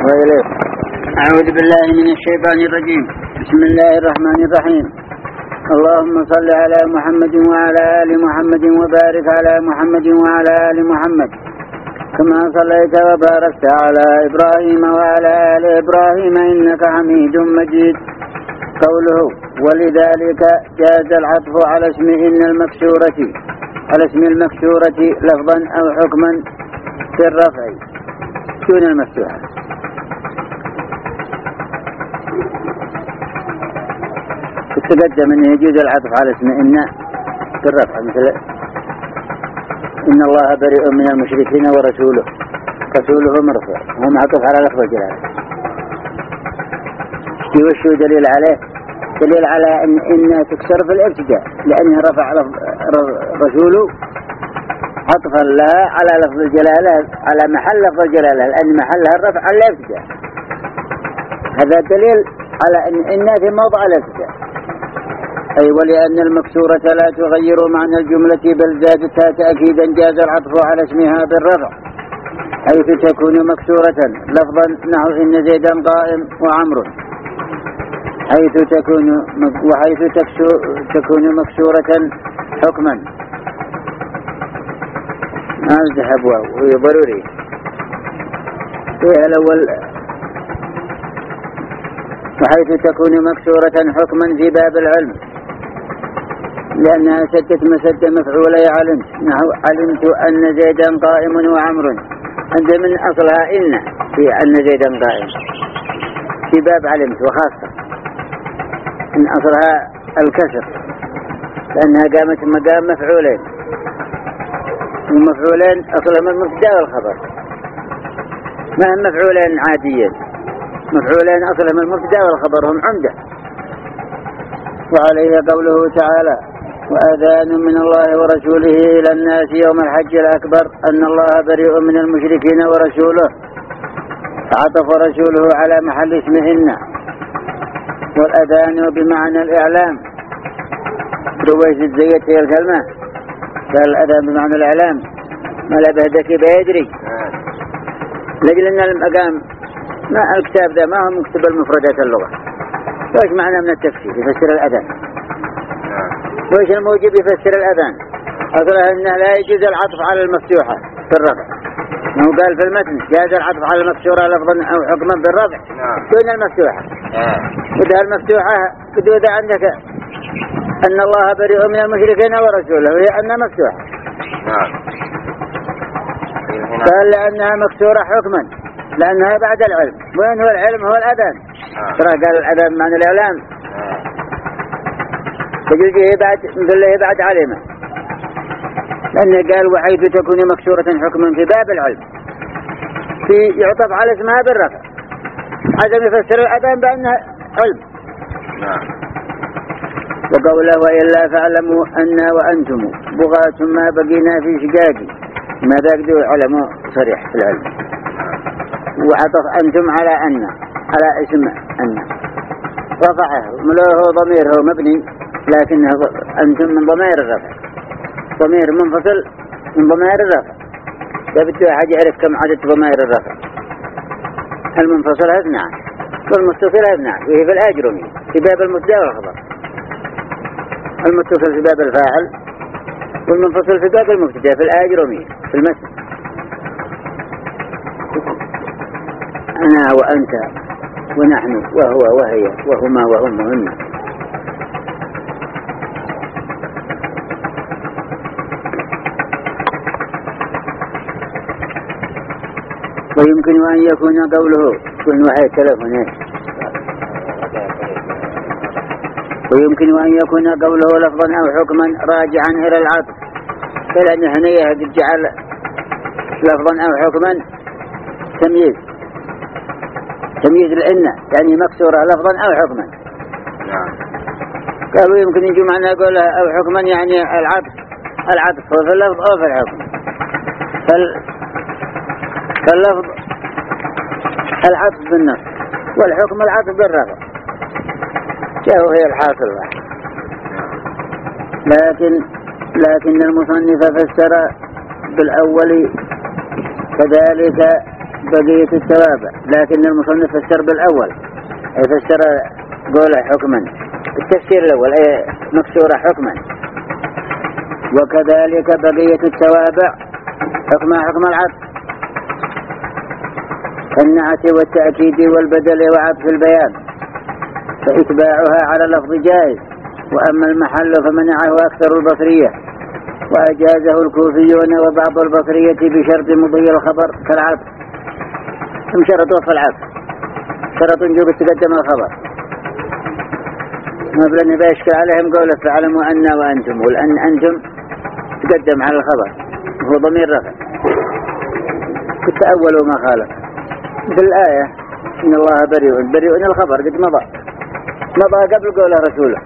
وإليه. أعوذ بالله من الشيطان الرجيم. بسم الله الرحمن الرحيم. اللهم صل على محمد وعلى آل محمد وبارك على محمد وعلى آل محمد كما صليت وباركت على إبراهيم وعلى آل إبراهيم إنك حميد مجيد. قوله ولذلك جاز العطف على اسم إن المكسورة على اسم المكسورة لفظا أو حكما في الرفع دون المفتوحة. تقدم أنه يجوز العطف على اسم إن في الرفع مثل إن الله بريء من المشركين ورسوله مرفوع وهو معطوف على لفظ الجلالة. وشو دليل عليه؟ دليل على إن تكسر في الابتداء لأنه رفع رسوله عطفا لها على لفظ الجلالة على محل لفظ الجلالة لأن محلها الرفع على الابتداء. هذا دليل على إن في موضع الابتداء. أي ولأن المكسورة لا تغير معنى الجملة بل زادتها تأكيدا جاز العطف على اسمها بالرفع حيث تكون مكسورة لفظا نحو إن زيدا قائم وعمر وحيث تكون مكسورة حكما ما الذهب وهي ضروري فيها الأول وحيث تكون مكسورة حكما في باب العلم لأنها سدت مسد مفعولي علمت نحو علمت أن زيدا قائم وعمر عند من أصلها إن في أن زيدا قائم في باب علمت وخاصة من أصلها الكسر لأنها قامت مقام مفعولين المفعولين أصلهم المبتدأ والخبر ما هم مفعولين عاديين مفعولين أصلهم المبتدأ والخبر هم عمدة. وعليه قوله تعالى وأذان من الله ورسوله إلى الناس يوم الحج الأكبر أن الله بريء من المشركين ورسوله فعطف رسوله على محل اسم إن والأذان بمعنى الإعلام رويس الزيت هي الكلمة فالأذان بمعنى الإعلام ما لا بهدك بيدري لجل أن المقام ما الكتاب ذا ما هو مكتب المفردات اللغة وإيش معنى من التفسير يفسر الأذان وإيش الموجب يفسر الأذان أصلها أنه لا يجوز العطف على المفتوحة في الرفع هو قال في المتن جاز العطف على المكسورة لفظا أو حكما في الرفع دون المفتوحة وده المفتوحة كدودة عندك أن الله بريء من المشركين ورسوله وهي أنها مفتوحة قال لأنها مكسورة حكما لأنها بعد العلم وين هو العلم هو الأذان ترى قال الأذان معنى الإعلام تجوزه بعد مثل له بعد علمه لأنه قال وحيث تكون مكسورة حكما في باب العلم في يعطف على اسمها بالرفع عدم يفسر الأذان بأنها علم وقوله وإلا فاعلموا أن وأنتم بغاة ما بقينا في شقاقي ماذا قدوا علموا صريح في العلم وعطف أنتم على أن على اسم أن رفعه ملوه ضميره مبني لكنه أنتم من ضمير الرفع ضمير منفصل من ضمير الرفع بدو حاجة يعرف كم عدد ضمير الرفع المنفصل 12 والمتصل 12 وهي في الأجرمي في باب المبتدأ والخبر المتصل في باب الفاعل والمنفصل في باب المبتدأ في الأجرمي في المثل أنا وأنت ونحن وهو وهي وهما وهم وهن ويمكن أن يكون قوله كن وحي التلفون ويمكن أن يكون قوله لفظا أو حكما راجعا إلى العطف فلأن هنيه قد جعل لفظا أو حكما تمييز الإنة يعني مكسورة لفظا أو حكما قالوا يمكن يجي معنا قولها أو حكما يعني العطف هو في اللفظ أو في الحكم فاللفظ العطف بالنص والحكم العطف بالرفع جاءوا هي الحاصل لكن المصنف فسر بالأول كذلك بقية التوابع، لكن المصنف فسر بالأول، أي فسر قوله حكما، التفسير الأول أي مكسورة حكما. وكذلك بقية التوابع حكمها حكم العطف، النعت والتأكيد والبدل وعطف البيان، فإتباعها على لفظ جائز. وأما المحل فمنعه أكثر البصرية، وأجازه الكوفيون وبعض البصرية بشرط مضي الخبر كالعطف. ثم شرط وصف العطف، شرط وجوب تقدم الخبر. ما بلن بيشكل عليهم قوله فاعلموا أن وأنتم، والأن أنتم تقدم على الخبر هو ضمير رفع، تتأولوا ما خالف. في الآية إن الله بريء الخبر قد مضى قبل قوله رسوله.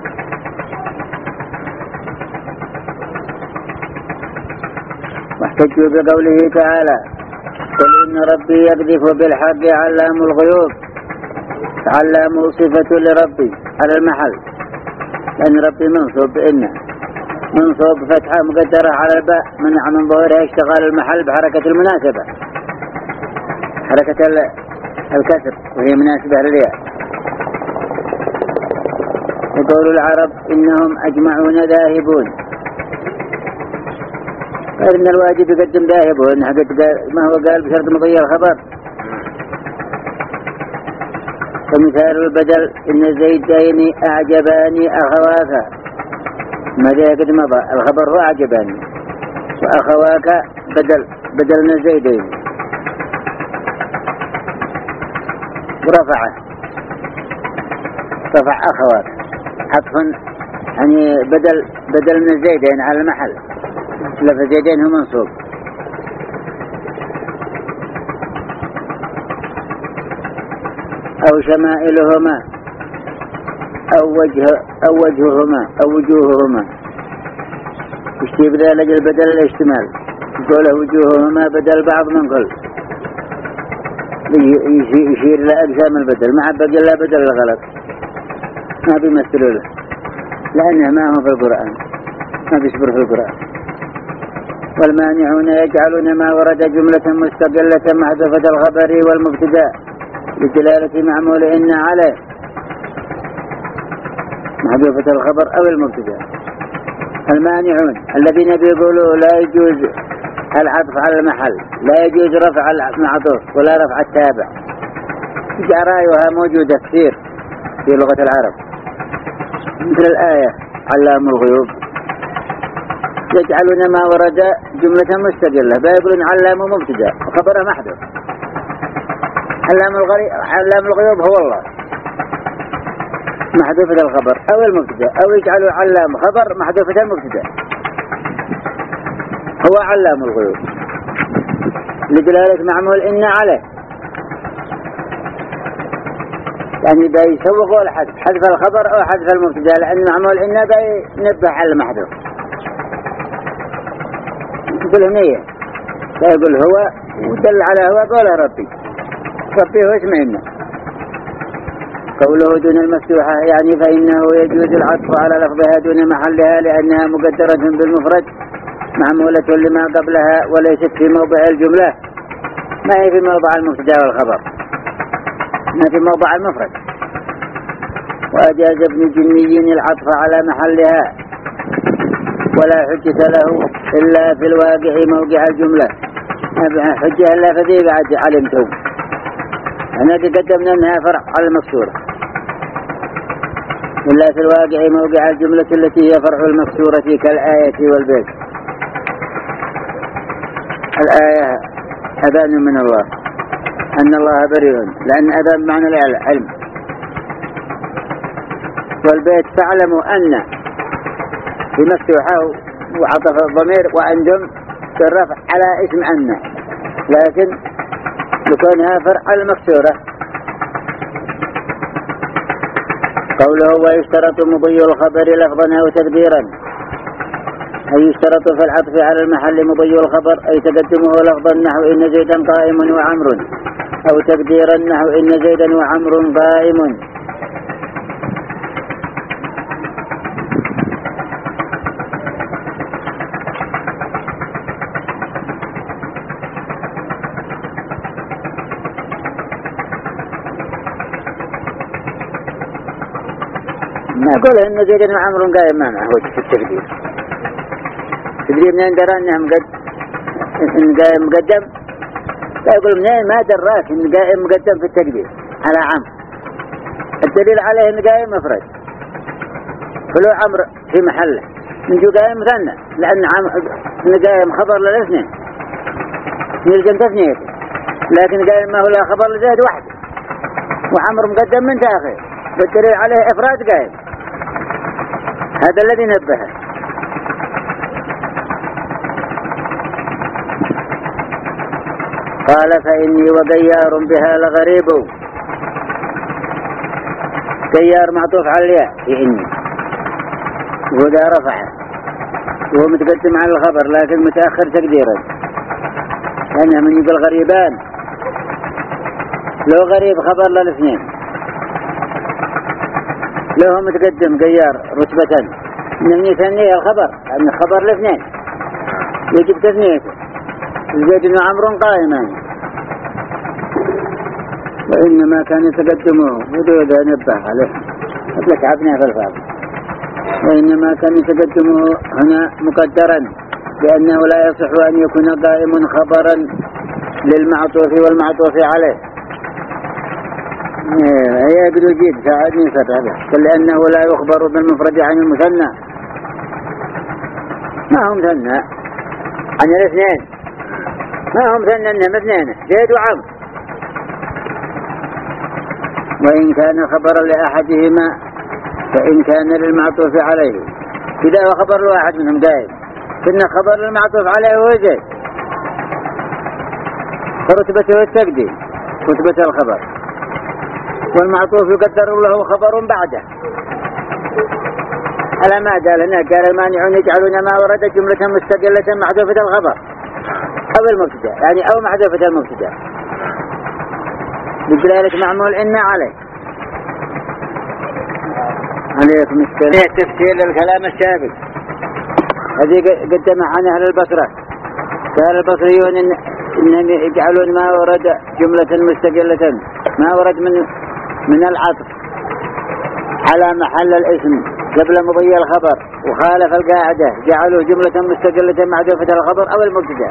واحتجوا بقوله تعالى قل إن ربي يقذف بالحق علام الغيوب. علام صفة لربي على المحل، لأن ربي منصوب بإنه، منصوب فتحة مقدرة على الباء منع من ظهورها اشتغال المحل بحركة المناسبة، حركة الكسر وهي مناسبة للياء. وقول العرب إنهم أجمعون ذاهبون، فإن الواجب يقدم ذاهبون ما هو قال بشرط مضي الخبر. ومثال البدل إن زيدين أعجباني أخواك، ماذا قد مضى الخبر هو أعجباني، وأخواك بدلنا زيدين ورفع أخواك عطفا، يعني بدل من زيدين على المحل، لفظ زيدين هو منصوب. أو شمائلهما أو وجوههما يشتي بذلك البدل الاشتمال، يقوله وجوههما بدل بعض من كل، يشير إلى أقسام البدل، ما عبق إلا بدل الغلط، ما بيمثلوا له، لأنه ما هو في القرآن، ما بيصبر في القرآن. والمانعون يجعلون ما ورد جملة مستقلة محذوفة الخبر والمبتدأ لدلالة معمول إن عليه، محذوفة الخبر أو المبتدأ. المانعون الذين بيقولوا لا يجوز العطف على المحل، لا يجوز رفع المعطوف ولا رفع التابع، رأيها موجودة كثير في لغة العرب، مثل الآية علام الغيوب يجعلون ما ورد جملة مستقلة، بيقولون علام مبتدأ وخبره محذوف. علام الغيوب هو الله محذوفة الخبر أو المبتدأ، أو يجعلوا علام خبر محذوفة المبتدأ، هو علام الغيوب لدلالة معمول إن عليه، يعني دا يسوقوا الحذف، حذف الخبر أو حذف المبتدأ، لأن معمول إن دا ينبه على المحذوف بالهنية، لا يقول هو ودل على هو قول ربي هو اسمه إنه. قوله دون المفتوحة يعني فإنه يجوز العطف على لفظها دون محلها، لأنها مقدرة بالمفرد معمولة لما قبلها وليست في موضع الجملة، ما هي في موضع المبتدأ والخبر، ما في موضع المفرد. وأجاز ابن جني العطف على محلها ولا حجة له إلا في الواقع موقع الجملة، حجة إلا فذي بعد علمتم، هناك قدمنا أنها فرع على المكسورة، إلا في الواقع موقع الجملة التي هي فرع المكسورة كالآية والبيت. الآية أذان من الله أن الله بريء، لأن أذان معنى العلم، والبيت فاعلموا أن في مفتوحة وعطف الضمير وأنتم بالرفع على اسم أن، لكن لكونها فرع المكسورة. قوله ويشترط مضي الخبر لفظا أو تقديرا، أي يشترط في العطف على المحل مضي الخبر، أي تقدمه لفظا نحو إن زيدا قائم وعمر، أو تقديرا نحو إن زيدا وعمر قائم. نقول إن زيد وعمر قائم ما معه وجه في التقدير. تدري منين درى إنهم إن قائم مقدم؟ لا يقول منين ما دراك إن قائم مقدم في التقدير على عمر. الدليل عليه إن قائم مفرد. فلو عمر في محله من جو قائم مثنى لأن إن قائم خبر للاثنين يلزم تثنيته، لكن قائم ما هو لا خبر لزيد واحد وعمر مقدم من تأخير، بالدليل عليه إفراد قائم. هذا الذي نبهه. قال فإني وغيار بها لغريب. غيار معطوف على الياء في إني، وذا رفعه وهو متقدم على الخبر لكن متأخر تقديرا، لأنه من يقول غريبان لو غريب خبر للاثنين، له متقدم غيار رتبة من يثنيه الخبر لأن خبر الاثنين يجب تثنيته. زيد وعمر قائمان، وإنما كان يتقدمه ودود نبه عليه مثل تعبنا في الفاظ. وإنما كان يتقدمه هنا مقدرا لأنه لا يصح أن يكون قائم خبرا للمعطوف والمعطوف عليه. يقدر يجيب ساعدني هذا لأنه لا يخبر بالمفرد عن المثنى، ما هم مثنى عن الاثنين، ما هم مثنى انهم اثنين زيد وعمر. وإن كان خبرا لأحدهما فإن كان للمعطوف عليه إذا هو خبر لواحد منهم دائم كنا خبر للمعطوف عليه هو زيد فرتبته التقديم رتبة الخبر، والمعطوف يقدر له خبر بعده على ما قال هناك. قال المانعون يجعلون ما ورد جملة مستقلة محذوفة الخبر أو المبتدا، يعني أو محذوفة المبتدا بدلالة معمول إن عليه. عليكم السلام. تفسير الكلام السابق هذه قدمها عن أهل البصرة. قال البصريون إنهم يجعلون ما ورد جملة مستقلة ما ورد من العطف على محل الاسم قبل مضي الخبر وخالف القاعدة جعلوا جملة مستقلة محذوفة الخبر أو المبتدا،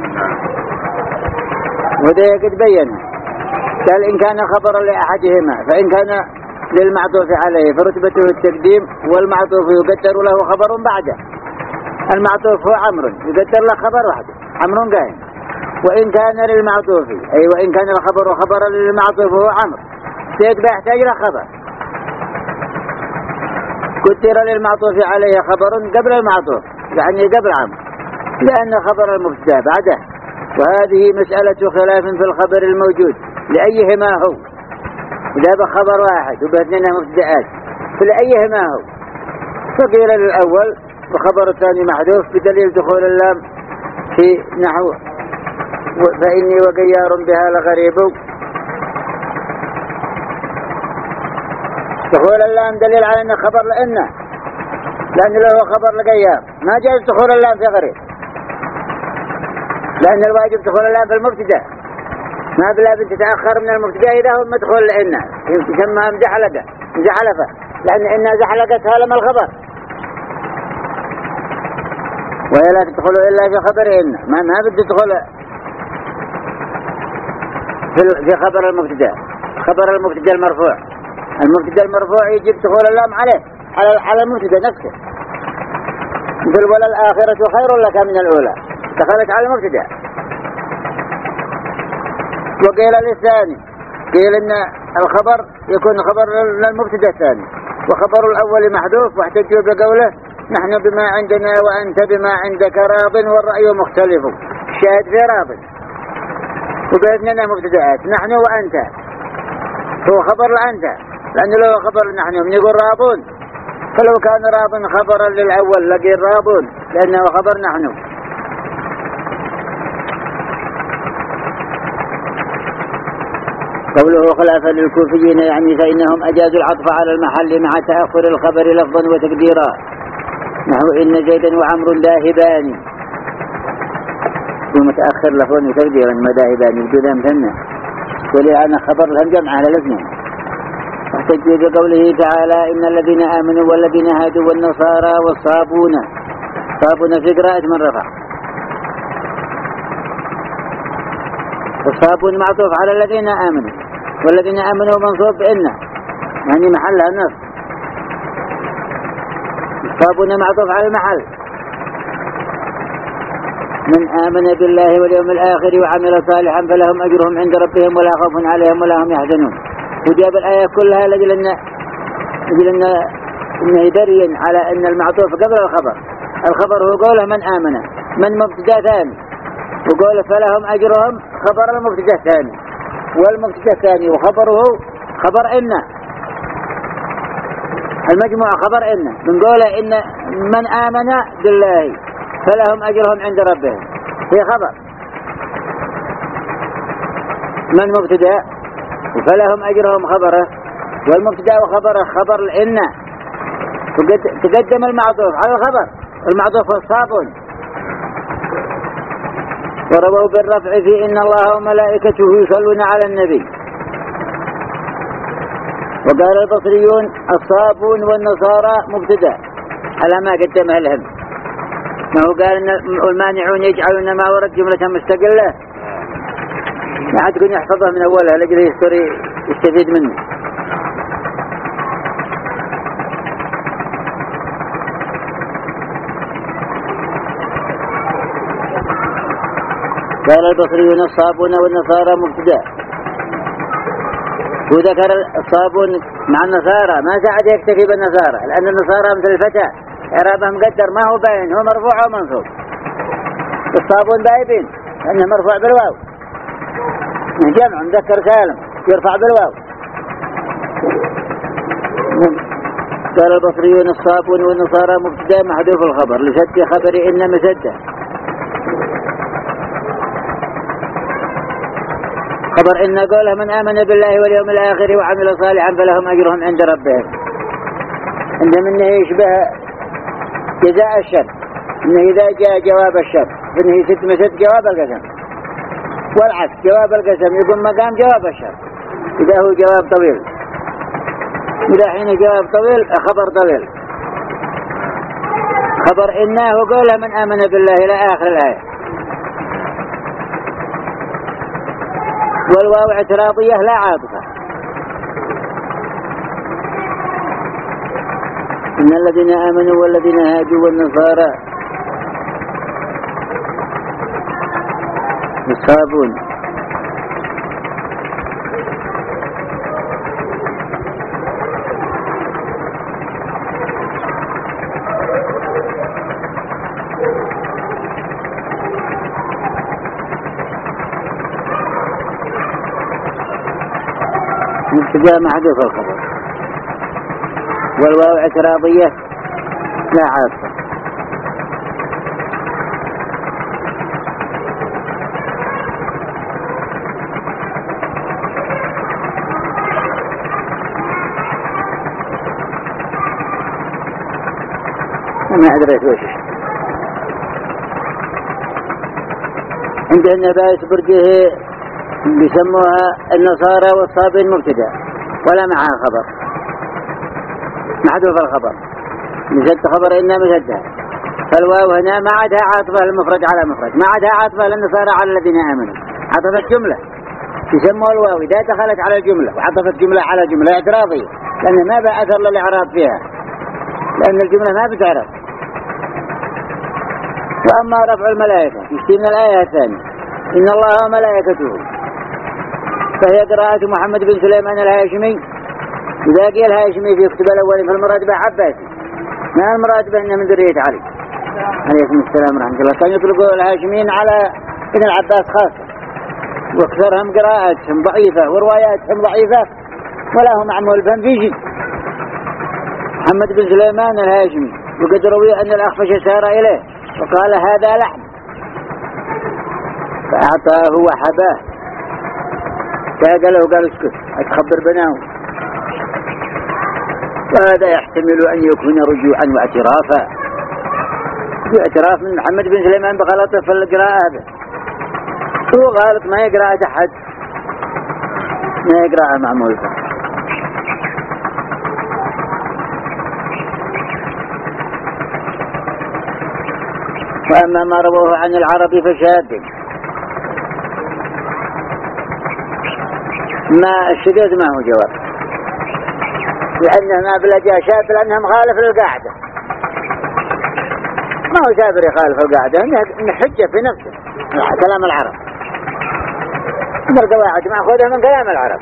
وده قد بيّن. قال إن كان خبرا لأحدهما فإن كان للمعطوف عليه فرتبته التقديم والمعطوف يقدر له خبر بعده. المعطوف هو عمر يقدر له خبر واحد عمر قائم. وإن كان للمعطوف أي وإن كان الخبر خبرا للمعطوف هو عمر زيد يحتاج له خبر قدر للمعطوف عليه خبر قبل المعطوف يعني قبل عمر لأن خبر المبتدا بعده. وهذه مسألة خلاف في الخبر الموجود لأيهما هو، إذا بخبر واحد وباثنين مبتدئات فلأيهما هو. فقيل للأول وخبر الثاني محذوف بدليل دخول اللام في نحو فإني وغيار بها لغريب. دخول اللام دليل على أنه خبر لأنه لأنه له خبر لغيار ما جاء دخول اللام في غريب، لأن الواجب دخول اللام في المبتدا ما بلا بد تتأخر من المبتدا إذا هو مدخول لإنه يسمى مزحلفة لأن إنها زحلقتها لما الخبر، وهي لا تدخل إلا في خبر إنه ما بد تدخل في خبر المبتدا. خبر المبتدا المرفوع يجب دخول اللام على المبتدا نفسه مثل ولا الآخرة خير لك من الأولى دخلت على المبتدا. وقيل للثاني قيل إن الخبر يكون خبر للمبتدا الثاني وخبر الأول محذوف واحتجوا بقوله نحن بما عندنا وأنت بما عندك راض والرأي مختلف. الشاهد في راض وبإذننا مبتدأات نحن وأنت هو خبر لأنت لأنه لو خبر نحن من يقول راضون فلو كان راض خبرا للأول لقيل راضون لأنه خبر نحن. قوله خلافا للكوفيين يعني فإنهم أجازوا العطف على المحل مع تأخر الخبر لفظا وتقديرا نحو إن زيدا وعمر ذاهبان ومتأخر لفظا وتقديرا ما ذاهبان بدون مثنى ولأن خبر لهم جمع على الاثنين احتجوا بقوله تعالى إن الذين آمنوا والذين هادوا والنصارى والصابون، صابون في قراءة من رفع، الصابون معطوف على الذين آمنوا، والذين آمنوا منصوب بإن يعني محلها النصب، الصابون معطوف على المحل. من آمن بالله واليوم الآخر وعمل صالحا فلهم أجرهم عند ربهم ولا خوف عليهم ولا هم يحزنون. وجاب الآية كلها لجل أنه يبين على أن المعطوف قبل الخبر. الخبر هو قوله من آمن، من مبتدأ ثاني، وقوله فلهم أجرهم خبر المبتدأ ثاني، والمبتدأ ثاني وخبره خبر إن، المجموعة خبر إن، من قوله إن من آمن بالله فلهم أجرهم عند ربهم في خبر من مبتدأ، فلهم أجرهم خبره، والمبتدأ وخبره خبر الإن، تقدم المعطوف على الخبر، المعطوف الصابون. ورووا بالرفع في إن الله وملائكته يصلون على النبي. وقال البصريون الصابون والنصارى مبتدأ على ما قدمه لهم، ما هو قال إن المانعون يجعلون ما ورد جملة مستقلة، ما عاد يكون يحفظه من أولها لجل يستفيد منه. قال البصريون الصابون والنصارى مبتدأ، وذكر الصابون مع النصارى ما ساعد يكتفي بالنصارى، لأن النصارى مثل الفتى إعرابه مقدر ما هو باين، هو مرفوع أو منصوب. الصابون بايبين لأنه مرفوع بالواو، من جمع مذكر سالم يرفع بالواو. قال البصريون الصابون والنصارى مبتدأ محذوف الخبر لشد خبر إن مسدة، خبر إن قوله من آمن بالله واليوم الآخر وعمل صالحا فلهم أجرهم عند ربهم، عندما إنه يشبه جزاء الشر، إنه إذا جاء جواب الشر إنه مسد جواب القسم، والعكس جواب القسم يقوم مقام جواب الشر إذا هو جواب طويل، إذا حين جواب طويل خبر طويل. خبر إنه قوله من آمن بالله إلى آخر الآية. والواو اعتراضية لا عاطفة. إن الذين آمنوا والذين هادوا والنصارى الصابون. مبتدأ محذوف الخبر، والواو اعتراضية لا عاطفة. ما أدريت وش عند النبائس برجه بيسموها النصارى والصابين مبتدأ ولا معها خبر، محذوف الخبر مسد خبر إن مسدها، فالواو هنا ما عادها عاطفة المفرد على مفرد، ما عادها عاطفة للنصارى على الذين آمنوا، عطفت جملة يسموها الواو إذا دخلت على الجملة وعطفت جملة على جملة اعتراضية، لأن ما بأثر للإعراب فيها، لأن الجملة ما بتعرف. وأما رفع الملائكة يشتي من الآية الثانية إن الله وملائكته، فهي قراءة محمد بن سليمان الهاشمي. إذا قيل الهاشمي في كتب الأول فالمراد به عباسي، ما المراد به أنه من ذرية علي عليه السلام ورحمة الله. كان يطلقوا الهاشميين على ابن العباس خاصة، واكثرهم قراءاتهم ضعيفة ورواياتهم ضعيفة ولا هو معمول بهم في شيء. محمد بن سليمان الهاشمي وقد روي أن الأخفش سار إليه وقال هذا لحم فأعطاه وحباه، فقال له قال اسكت أتخبر بناه، وهذا يحتمل أن يكون رجوعا واعترافا، اعتراف من محمد بن سليمان بغلطه في القراءة هذا، هو غلط ما يقرأ أحد، ما يقرأ معمول. وأما ما رواه عن العرب فشاذ. ما الشذوذ ما هو جواب، لأنه ما بلجأ شاذ لأنه مخالف للقاعدة، ما هو سافر يخالف القاعدة، إنه حجة في نفسه كلام العرب، إن القواعد مأخوذة من كلام العرب.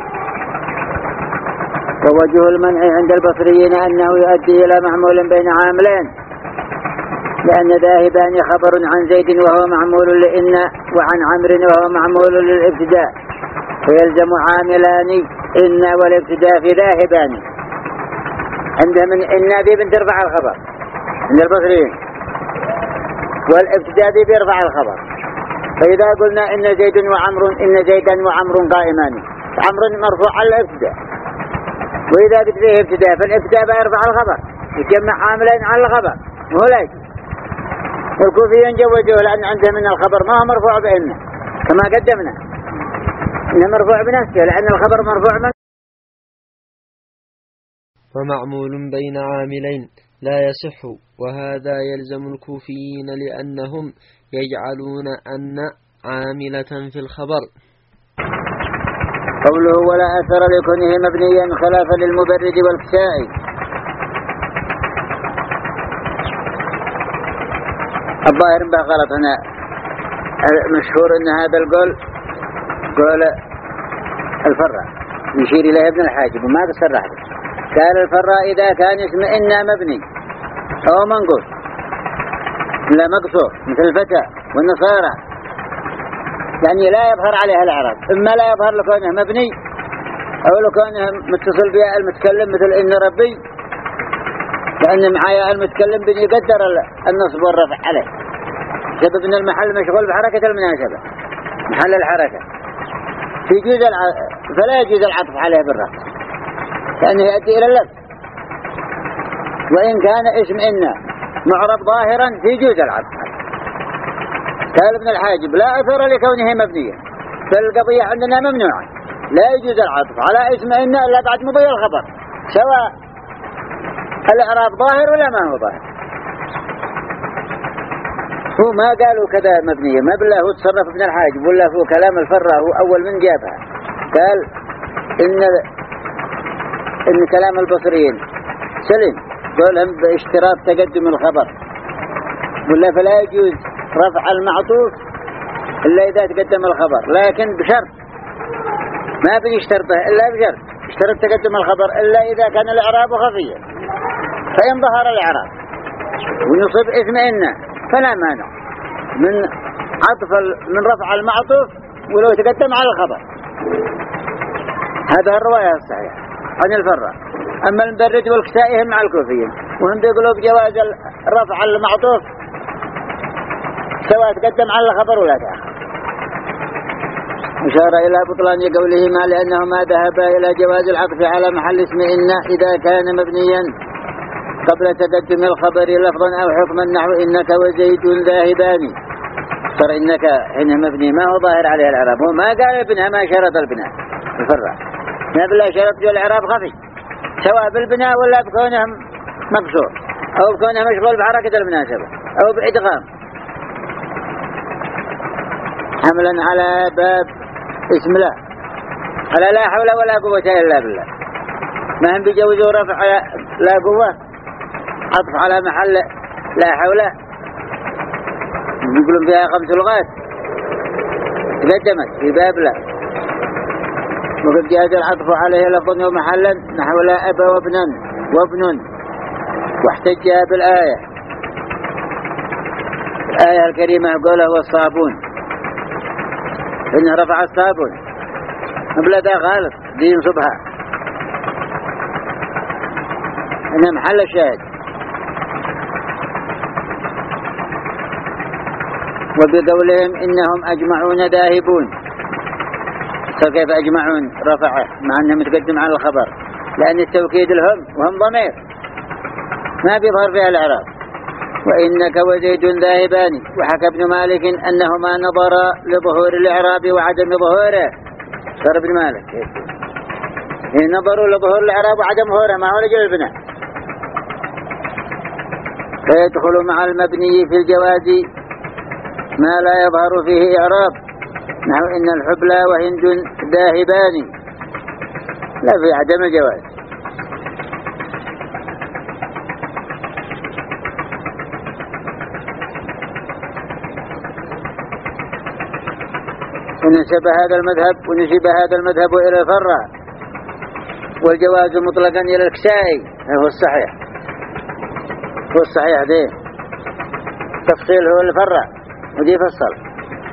ووجه المنع عند البصريين أنه يؤدي إلى معمول بين عاملين، لأن ذاهبان خبر عن زيد وهو معمول لإن، وعن عمرو وهو معمول للابتداء، فيلزم عاملان إن والابتداء في ذاهبان. عندهم إن ذي بترفع الخبر عند البصريين، والابتداء ذي بيرفع الخبر. فإذا قلنا إن زيد وعمر، إن زيدا وعمر قائمان، عمر مرفوع على الابتداء، وإذا قلت فيه ابتداء فالابتداء بيرفع الخبر، يجمع عاملين على الخبر وهو لا يجب. والكوفيين جوزوه لأن عندهم من الخبر ما هو مرفوع بإنه كما قدمنا، إنه مرفوع بنفسه لأن الخبر مرفوع من. ومعمول بين عاملين لا يصح، وهذا يلزم الكوفيين لأنهم يجعلون أن عاملة في الخبر. قوله ولا أثر لكونه مبنيا خلافا للمبرد والكسائي. الظاهر به غلط هنا، المشهور أن هذا القول قول الفراء يشير إليه ابن الحاجب وما بصرح به. قال الفراء إذا كان اسم إنا مبني أو منقوص لا مقصور مثل الفتى والنصارى، يعني لا يظهر عليها الإعراب، إما لا يظهر لكونه مبني أو لكونه متصل بها المتكلم مثل إن ربي، لأن معايا المتكلم بن يقدر النصب والرفع عليه سبب أن المحل مشغول بحركة المناسبة محل الحركة، فلا يجوز العطف عليه بالرفع لأنه يؤدي إلى اللبس. وإن كان اسم إن معرب ظاهرا يجوز العطف عليه. قال ابن الحاجب لا أثر لكونه مبنيا، فالقضية عندنا ممنوعة، لا يجوز العطف على اسم إن إلا بعد مضي الخبر، سواء الإعراب ظاهر ولا ما هو ظاهر. هو ما قالوا كذا مبنية، ما بالله هو تصرف ابن الحاجب ولا هو كلام الفراء هو أول من جابها. قال إن كلام البصريين سلم، قولهم باشتراط تقدم الخبر، ولا فلا يجوز رفع المعطوف إلا إذا تقدم الخبر، لكن بشرط ما بيشترطه إلا بشرط، اشترط تقدم الخبر إلا إذا كان الإعراب خفيا، فإن ظهر الإعراب ونصب اسم إن فلا مانع من رفع المعطوف ولو تقدم على الخبر. هذا الرواية الصحيحة عن الفراء. أما المبرد والكسائي هم مع الكوفيين، وهم بيقولوا بجواز رفع المعطوف سواء تقدم على الخبر ولا تأخر. أشار إلى بطلان قولهما لأنهما ذهبا إلى جواز العطف على محل اسم إن إذا كان مبنيا قبل تقدم الخبر لفظا أو حكما، نحو إنك وزيد ذاهبان. صار إنك هنا مبني ما هو ظاهر عليه الإعراب، هو ما قال البناء، ما شرط البناء الفراء، ما بلا شرط جو الإعراب خفي سواء بالبناء ولا بكونهم مكسور أو بكونه مشغول بحركة المناسبة أو بإدغام. حملا على باب اسم لا، على لا حول ولا قوة إلا بالله، ما هم بيجوزوا رفع لا قوة عطف على محل لا حول، يقولون فيها 5 لغات تقدمت في باب لا، وقد جاز العطف عليه لفظا ومحلا نحو لا أب وابن، واحتجها بالآية الآية الكريمة قوله والصابون، إنه رفع الصابون مبلا ذا غالط دي ينصبها، إنه محل الشاهد. وبقولهم إنهم أجمعون ذاهبون، فكيف أجمعون رفعه مع أنه متقدم على الخبر، لأن التوكيد لهم وهم ضمير ما بيظهر فيها الإعراب. وإنك وزيد ذاهبان، وحكى ابن مالك أنهما نظرا لظهور الإعراب وعدم ظهوره. صار ابن مالك نظروا لظهور الإعراب وعدم ظهوره ما هو رجل البناء. فيدخل مع المبني في الجواز ما لا يظهر فيه إعراب، نحو إن الحبلى وهند ذاهبان، لا في عدم الجواز. ونسب هذا المذهب إلى الفرع، والجواز مطلقا إلى الكسائي، هو الصحيح، هو الصحيح ده تفصيل هو الفرع ودي فصل.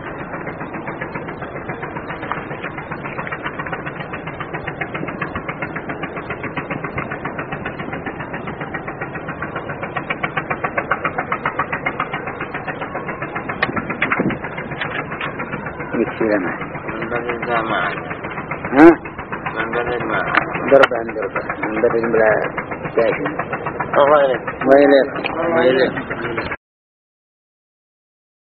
يكفي لما من بدل ذا معا من بدل معا ضربا من بدل بلا كاشف وغيره ويلك